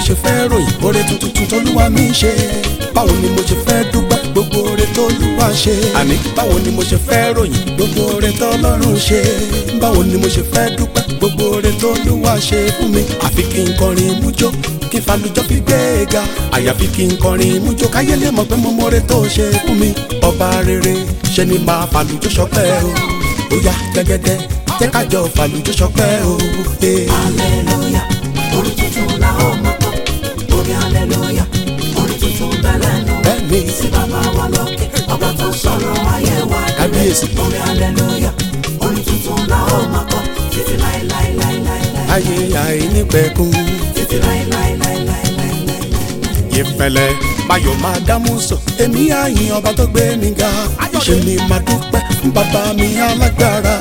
ṣe fẹ́ ròyìn oore tuntun t'Olúwa mi ṣe? Báwo ni mo ṣe fẹ́ dúpẹ́ gbogbo oore t'Olúwa ṣe? Àní báwo ni mo ṣe fẹ́ ròyìn gbogbo oore t'Ọlọ́run ṣe? Báwo ni mo ṣe fẹ́ dúpẹ́ gbogbo oore t'Olúwa ṣe fún mi? Àfi kí n kọrin mújó, kí n falujọ́ fi gbé e ga. Àyàfi kí n kọrin mújó káyé lè mọ̀ pé mo mọ̀re tó ṣe fún mi. Ọba rere ṣe ni máa falujọ́ ṣọpẹ́ o. Ó yá gẹ́gẹ́dẹ́ jẹ́ ká jọ falujọ́ ṣọpẹ́ o. Hallelujah, orin tuntun la ó máa kọ. Orin hallelujah, orin tuntun bẹ̀rẹ̀ nù. Bẹ́ẹ̀ni Sí bàbá wa lókè, ọba tó sọ̀rọ̀ ayé wa délé. Kábíyèsí. Orin hallelujah, orin tuntun la ó máa kọ. Títí láéláéláéláé. ayé àìnípẹ̀kun. Títí láéláéláéláé. Ìfẹ̀lẹ̀ báyọ̀ máa dámú sọ. Èmi àyìn ọba tó gbé mi ga. Ṣé ni máa dúpẹ́ fún bàbá mi alágbára?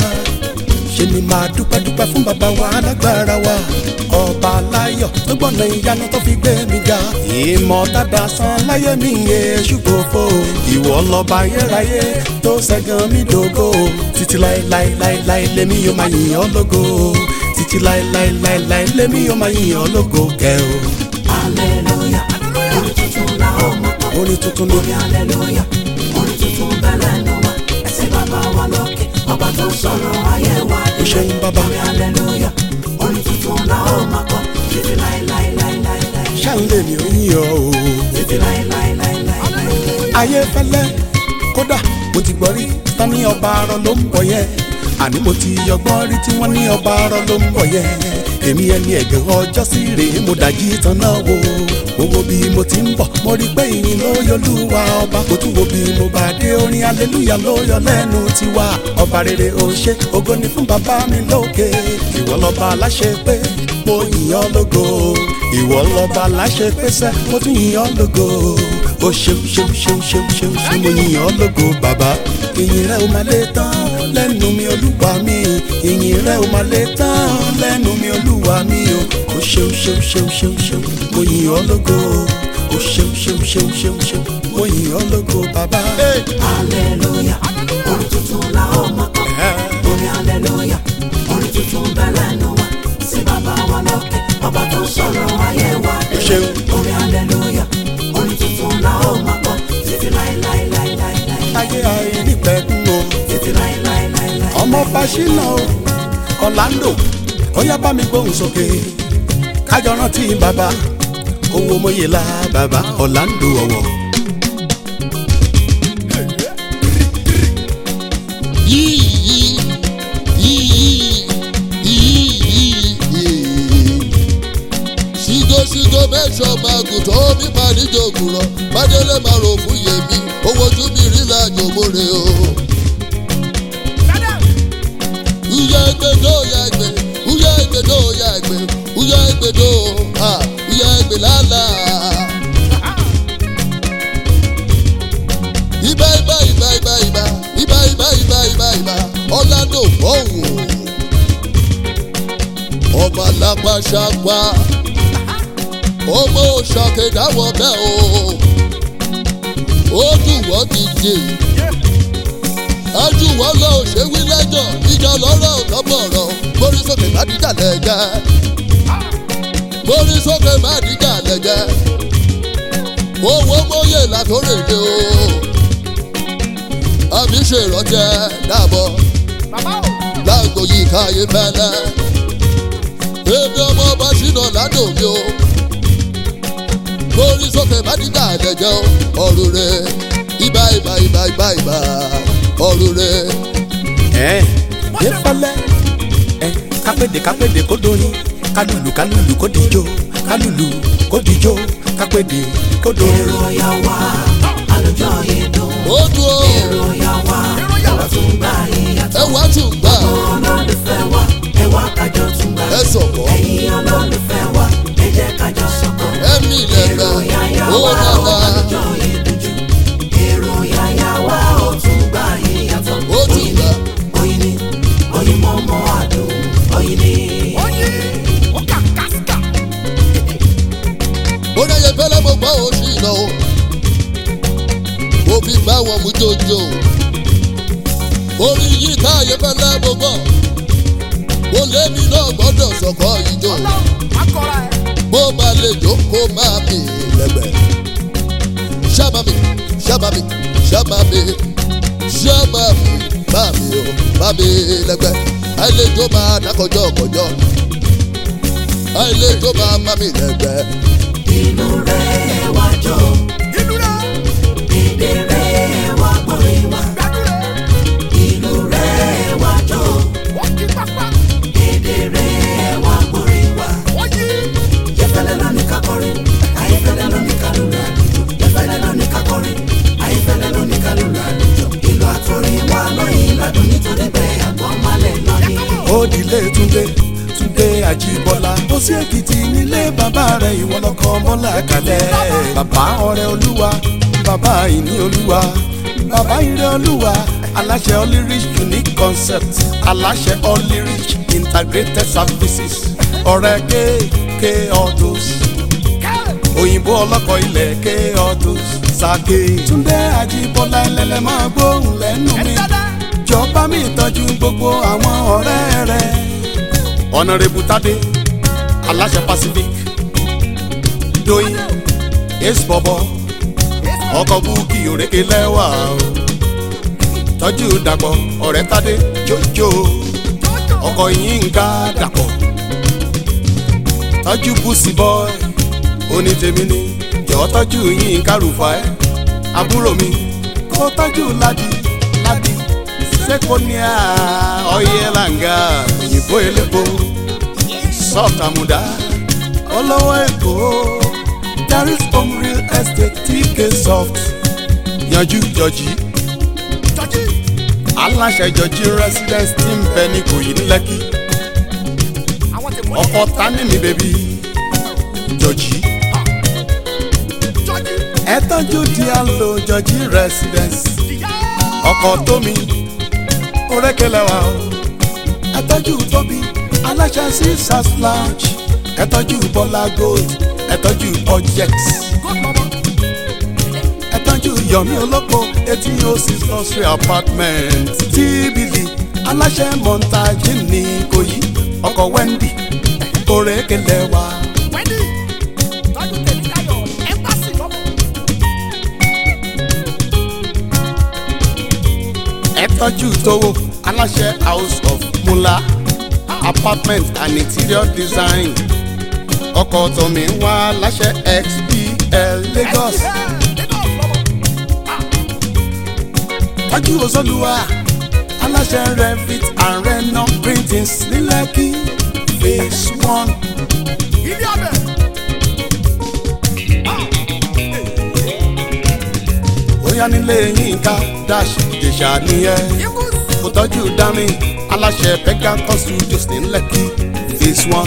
Ṣé ni máa dúpẹ́ fún bàbá wa alágbára wa? Ọba aláyọ̀ tó gbọ́nà ìyanu tó fi gbé mi ga. Ìmọ̀ tàdá san láyé mi èṣù gbòfo. Ìwọ lọ́ba ayérayé tó ṣẹ́gun mi dògo. Títí láéláéláé lèmi yóò máa yìn ọ́ lógo. Títí láéláéláé lèmi yóò máa yìn ọ́ lógo kẹ́ o. Hallelujah, orin tuntun la ó máa kọ. Orin tuntun ni. Orin hallelujah, orin tuntun bẹ̀rẹ̀ nù wá. Sí bàbá wa lókè, ọba tó sọ̀rọ̀ ayé wa délé. Ó ṣeun bàbá. Orin hallelujah, orin tuntun la ó máa kọ. Títí láéláéláéláé. Ṣáńlẹ̀ mi ò yìn ọ́ o. Títí láéláéláéláé. Ayé fẹ́lẹ́ kódà mo ti gbọ́ rí tán ní ọba arọ ló ń bọ̀ yẹn. Àní mo ti yọgbọ́n rí tí wọ́n ní ọba arọ ló ń bọ̀ yẹn. Èmi ẹni ẹ̀gàn ọjọ́ sí rèé mo dàjí tán náà wo. Mo wo bí mo ti ń bọ̀ mo rí pé ìyìn ló yọ Olúwa ọba. Mo tún wo bí mo bá dé orin hallelujah ló yọ lẹ́nu tiwa. Ọba rere ò ṣe ògo ni fún bàbá mi lókè. Ìwọ lọ́ba aláṣẹ pé mo yìn ọ́ lógo. Ìwọ lọ́ba aláṣẹ pé sẹ́ mo tún yìn ọ́ lógo. Ó ṣeun mo yìn ọ́ lógo bàbá. Ìyìn rẹ ò máa lè tán lẹ́nu mi Olúwa mi. Ìyìn rẹ ò máa lè tán lẹ́nu mi Olúwa mi o. Ó ṣeun mo yìn ọ́ lógo. Ó ṣeun mo yìn ọ́ lógo bàbá. Hallelujah, orin tuntun la ó máa kọ. Orin hallelujah, orin tuntun bẹ̀rẹ̀ nù wá. Sí bàbá wa lókè, ọba tó sọ̀rọ̀ ayé wa délé. Orin hallelujah, orin tuntun la ó máa kọ. Títí láéláéláéláé. Ayé àìnípẹ̀kun o. Títí láéláéláéláé. Ọmọ Fáṣínà o, Orlando, ó yá bá mi gbóhùn sókè. Kájọ rántí bàbá, owó mòye la bàbá Orlando ọ̀wọ̀. Ṣìgò mẹ́sàn-án máa gùn tó mi máa níjòkù rọ. Bádélé máa rò fún yèmí, owó ojú mi rí lájò mórè o. Uya egbedo ya egbe, uya egbedo ya egbe, uya egbedo ha, uya egbe lala. Ibà Orlando bọ̀wọ̀. Ọba lápá ṣàpá, ọmọ òṣàkè dáwọ̀ bẹ́ẹ̀ o. Ó dùn wọ́n gidi. Ajúwọ́ lọ ṣe wí lẹ́jọ́, ìjà lọ́rọ̀ ọ̀tọ́bọ̀rọ̀. Mórí sókè má dìjà lẹ́jẹ́. Mórí sókè má dìjà lẹ́jẹ́. Owó mọ́yè látòrèdè o. Àmì ṣèrànjẹ́ dàbọ̀. Lágbo yìí káyé fẹ́lẹ́. Èmi ọmọ Fáṣínà ládò mi o. Mórí sókè má dìjà lẹ́jẹ́ o. Ọ̀rùn rẹ̀ ibà ọ̀rùn rẹ̀. Yé fẹ́lẹ́ kápẹ́dé kó doyin, kálùlù kó dijó, kálùlù kó dijó, kápẹ́dé kó doyin. Èrò ya wá, àlùjọ yìí dùn. Ó dùn ó. Èrò ya wá, ẹwà tún gbà ìyàtọ̀. Ẹwà tún gbà. Olólùfẹ́ wa, ẹwà kájọ tún gbà. Ẹ sọ̀kọ́. Ẹ̀yin olólùfẹ́ wa, ẹ jẹ́ kájọ sọ̀kọ́. Ẹ̀mí lẹ́gbà. Èrò ya Ó wá, dàda. àlùjọ yìí dùn jù. Èrò ya wá, ó tún gbà ìyàtọ̀. Ó tún gbà. Oyin ni, oyin mọ́mọ́ àdùn, oyin ni. Ó dáyé fẹ́lẹ́ mo gbọ́ oṣù ìlọ o. Mo fi bá wọn mú jòjò. Orí yìí káyé fẹ́lẹ́ mo gbọ́. Mo lémi náà gbọ́dọ̀ sọ̀kọ́ ìjọ. mo bá lè jókòó máa mi lẹ́gbẹ̀ẹ́. Ṣámàmì ṣámàmì ṣámàmì ṣámàmì bá mi o bá mi lẹ́gbẹ̀ẹ́. Àìlejò máa dákọjọ́ kọjọ́. Àìlejò máa má mi lẹ́gbẹ̀ẹ́. Inú rẹ̀ wá jó. Èdè rẹ̀ wá gbọ́rin wá. Inú rẹ̀ wá jó. Èdè rẹ̀ wá gbọ́rin wá. Yẹ́fẹ́lẹ́ ló ní ká kọrin, ayẹ́fẹ́lẹ́ ló ní ká lùlù àlùjọ. Yẹ́fẹ́lẹ́ ló ní ká kọrin, ayẹ́fẹ́lẹ́ ló ní ká lùlù àlùjọ. Ìlú àtòrin wa lóyìn ládùn nítorí bẹ́ẹ̀ àgbọ̀n malẹ̀ lọ́ní. Ó dilé Túndé Àjíbọ́lá. Ó sí Èkìtì nílé bàbá rẹ̀ ìwọ lọ́kọ Bọ́lá kalẹ̀. Bàbá ọrẹ Olúwa, bàbá ìní Olúwa, bàbá ire Olúwa. Aláṣẹ Olyrich unique concept, aláṣẹ Olyrich integrated services. Ọ̀rẹ́ kéèké autos, òyìnbó ọlọ́kọ̀ ilẹ̀ ké autos. Sàké Túndé Àjíbọ́lá ẹlẹ́lẹ́ máa gbóhùn lẹ́nu mi. Jọba mi tọ́jú gbogbo àwọn ọ̀rẹ́ rẹ̀. Honorable Tade, aláṣẹ Pacific, Doyin, Ace Bobo, ọkọ̀ Bukky òrékè lẹ́wà o. Tọ́jú Dàpọ̀, ọ̀rẹ́ Tade, Jojo, ọkọ̀ Yínká Dàpọ̀. Tọ́jú Busi Boy, onítèmi ni, jọ̀ọ́ tọ́jú Yínká Rufai, àbúrò mi, kó tọ́jú Ladi, Sekonia, oil and gas, òyìnbó elépo, soft àmùdá, olówó Èkó, Daris home real estate, TK soft, yanjú Jọjí, aláṣẹ Jọjí residence tí ń bẹ ní Ìkòyí ní Lẹ́kì, ọkọ̀ tani mi bèbí, Jọjí, ẹ tọ́jú Diallo Jọjí residence, ọkọ̀ Tómi. Orékelẹ́wà o, ẹ tọ́jú Tóbi, aláṣẹ Caesars lounge, ẹ tọ́jú Bọ́lá gold, ẹ tọ́jú Objects, ẹ tọ́jú Yomi Olóko, 1806 nursery apartment, TBD, aláṣẹ montage ní Ìkòyí, ọkọ̀ Wendy, Orékelẹ́wà. Ẹ tọ́jú Tówó, aláṣẹ House of Mula apartment and interior design, ọkọ̀ Tómi wá aláṣẹ XPL Lagos. Tọ́jú Òṣòlùwà, aláṣẹ Revit and Renom printings ní Lẹ́kì phase 1. Bóyá nílé Yínká dash Ìjẹ̀ṣà nìyẹn. Kò tọ́jú Dami, aláṣẹ Pegasus Studios ní Lẹ́kì phase 1.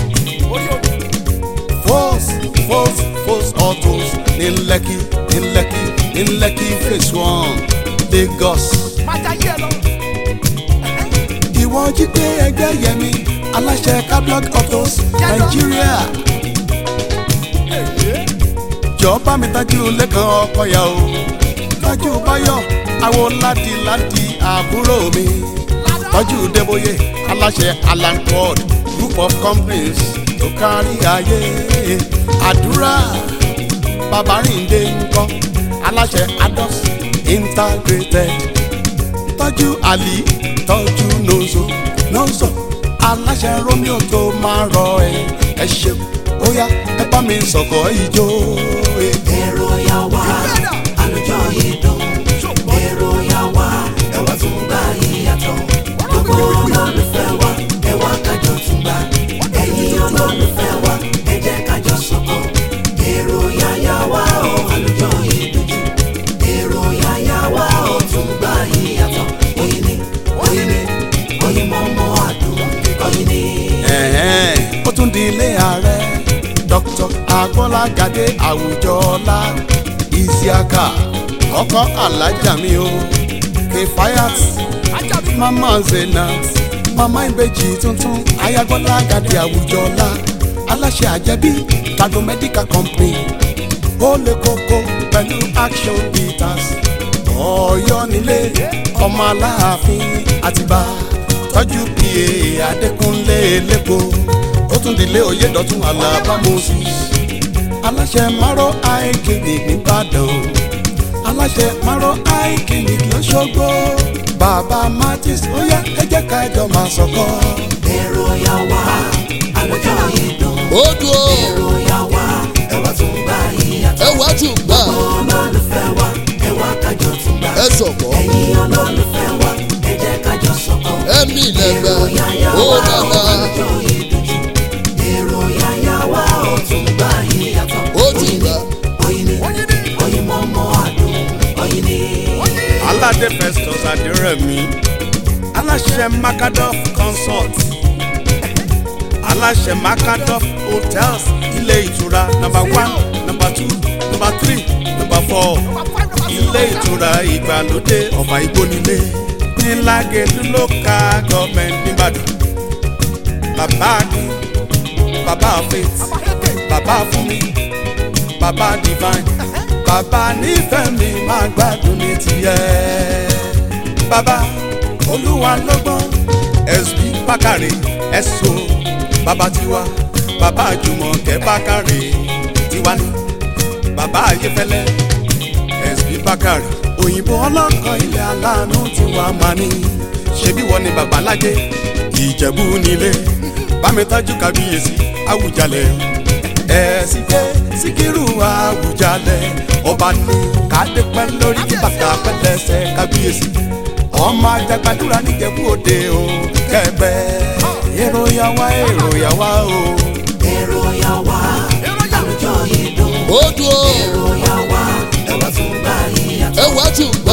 Force autos ní Lẹ́kì phase 1 Lagos. Ìwọ Jídé Ẹgbẹ́yẹmí, aláṣẹ Cablog autos Nàìjíríà. Jọba mi tọ́jú Lẹ́kan Ọkọ̀yà o, tọ́jú Báyọ̀ àwọn ládìládì àbúrò mi, tọ́jú Débóyè, aláṣẹ Alan Ford group of companies tó kárí ayé. Àdúrà Babárìndé ńkọ́, aláṣẹ Ados integrated, tọ́jú Ali, tọ́jú Nozo, aláṣẹ Romeo tó máa rọ ẹ ṣe. Ó yá ẹ bá mi sọ̀kọ̀ ìjó. Èrò yà wá, àlùjọ yìí dùn. Èrò yà wá, ẹ wá tún gbà yíyàtọ̀. Gbogbo olólùfẹ́ wa, ẹ wá kájọ tún gbà. Ẹ̀yin olólùfẹ́ wa, ẹ jẹ́ kájọ sọ̀kọ̀. Èrò yà wá o, àlùjọ yìí dùn jù. Èrò yà wá o, tún gbà yíyàtọ̀. Oyin mọ́mọ́ àdùn, oyin ni. Ó tún di ilé ààrẹ Dr. Agbọ́lágadé Àwùjọọlá Isiaka, ọkọ alájà mi o, Kefayat, mama Zenat, mama ìbejì tuntun, Ayagbọ́lágadé Àwùjọọlá, aláṣẹ àjẹbí Tado Medical Company, ó lè kókó pẹ̀lú Action Bitters, Ọ̀yọ́ nílé ọmọ Aláàfin Àtìbà, tọ́jú PA Adékúnlé lẹ́kọ̀ọ́. Ó ó tún dilé Oyèdọ̀tun Àlàbá Moses aláṣẹ Maro Eye Clinic nìbàdàn aláṣẹ Maro Eye Clinic lọ́ṣọ́gbó bàbá Martins ó yá ẹ jẹ́ ká jọ máa sọ̀kọ́. èrò yà wá àlùjọ yìí dùn. ó dùn ó. èrò yà wá ẹwà tún gbà ìyàtọ̀. ẹwà tún gbà. olólùfẹ́ wa ẹwà kájọ tún gbà. ẹ sọ̀kọ́. ẹ̀yin olólùfẹ́ wa ẹ jẹ́ kájọ sọ̀kọ́. ẹ̀mí lẹ́gbẹ́ èrò yà yà ó wá nàná. àlùjọ yìí dùn jù. èrò yà yà wá ó tún gbà ìyàtọ̀. ó tún gbà. oyin ni oyin mọ́mọ́ àdùn oyin ni. aládé Festus Adérẹ̀mí aláṣẹ Macadoff Consult aláṣẹ Macadoff Hotels ilé ìtura number 1 number 2 number 3 number 4 ilé ìtura ìgbàlódé ọ̀fà ìgbónilé ní Lágẹ̀lú local government nìbàdàn bàbá ni bàbá Faith bàbá Fúnmi bàbá Divine bàbá nífẹ̀ẹ́ mi máa gbádùn ní tiẹ̀ bàbá olúwa lọ́gbọ́n SB Bákàrè ẹ̀sọ́ bàbá tiwa bàbá Jùmọ̀kẹ́ Bákàrè tiwa ni bàbá Ayéfẹ́lẹ́ SB Bákàrè òyìnbó ọlọ́kọ̀ ilẹ̀ aláàánú tiwa máa ní ṣebí wọ́n ní bàbá Lájé Ìjẹ̀bú nílé bámi tọ́jú kábíyèsí Àwùjalẹ̀ ẹ̀sìnkẹ́ Síkírù Àwùjalẹ̀ ọba ní kádé pẹ́ lórí kí bàtà pẹ́ lẹ́sẹ̀ kábíyèsí ọmọ Àjàgbàdúrà níjẹ̀bú òde o kẹgbẹ́ èrò yà wá o. èrò yà wá àlùjọ yìí dùn. ó dùn ó. èrò yà wá ẹwà tún gbà ìyàtọ̀. ẹwà tún